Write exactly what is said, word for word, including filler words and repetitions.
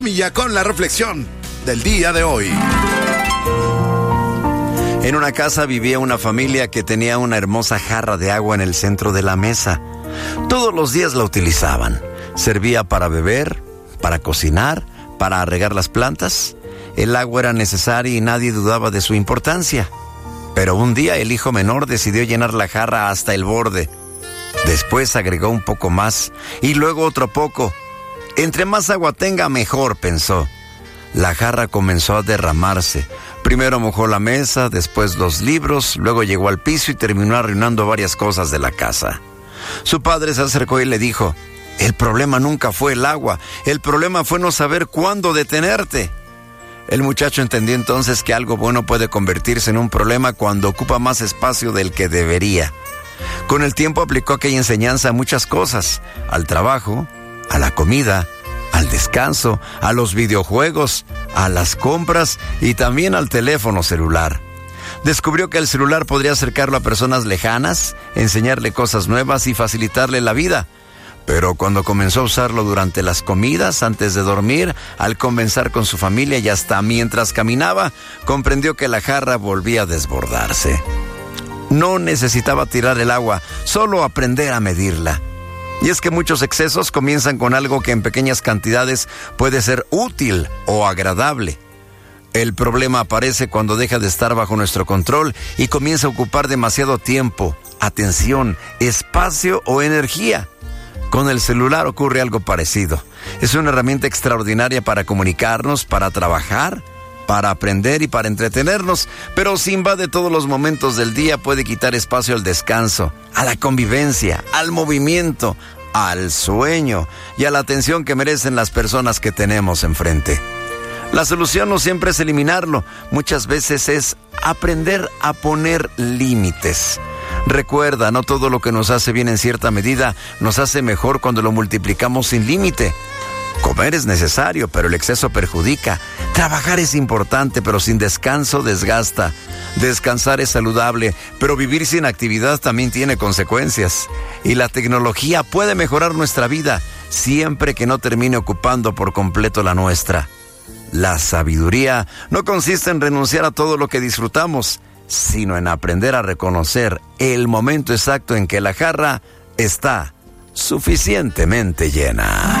Milla con la reflexión del día de hoy. En una casa vivía una familia que tenía una hermosa jarra de agua en el centro de la mesa. Todos los días la utilizaban. Servía para beber, para cocinar, para regar las plantas. El agua era necesaria y nadie dudaba de su importancia. Pero un día el hijo menor decidió llenar la jarra hasta el borde. Después agregó un poco más y luego otro poco. Entre más agua tenga, mejor, pensó. La jarra comenzó a derramarse. Primero mojó la mesa, después los libros, luego llegó al piso y terminó arruinando varias cosas de la casa. Su padre se acercó y le dijo: el problema nunca fue el agua, el problema fue no saber cuándo detenerte. El muchacho entendió entonces que algo bueno puede convertirse en un problema cuando ocupa más espacio del que debería. Con el tiempo aplicó aquella enseñanza a muchas cosas: al trabajo, a la comida, al descanso, a los videojuegos, a las compras y también al teléfono celular. Descubrió que el celular podría acercarlo a personas lejanas, enseñarle cosas nuevas y facilitarle la vida. Pero cuando comenzó a usarlo durante las comidas, antes de dormir, al conversar con su familia y hasta mientras caminaba, comprendió que la jarra volvía a desbordarse. No necesitaba tirar el agua, solo aprender a medirla. Y es que muchos excesos comienzan con algo que en pequeñas cantidades puede ser útil o agradable. El problema aparece cuando deja de estar bajo nuestro control y comienza a ocupar demasiado tiempo, atención, espacio o energía. Con el celular ocurre algo parecido. Es una herramienta extraordinaria para comunicarnos, para trabajar, para aprender y para entretenernos, pero si invade todos los momentos del día puede quitar espacio al descanso, a la convivencia, al movimiento, al sueño y a la atención que merecen las personas que tenemos enfrente. La solución no siempre es eliminarlo, muchas veces es aprender a poner límites. Recuerda, no todo lo que nos hace bien en cierta medida nos hace mejor cuando lo multiplicamos sin límite. Comer es necesario, pero el exceso perjudica. Trabajar es importante, pero sin descanso desgasta. Descansar es saludable, pero vivir sin actividad también tiene consecuencias. Y la tecnología puede mejorar nuestra vida, siempre que no termine ocupando por completo la nuestra. La sabiduría no consiste en renunciar a todo lo que disfrutamos, sino en aprender a reconocer el momento exacto en que la jarra está suficientemente llena.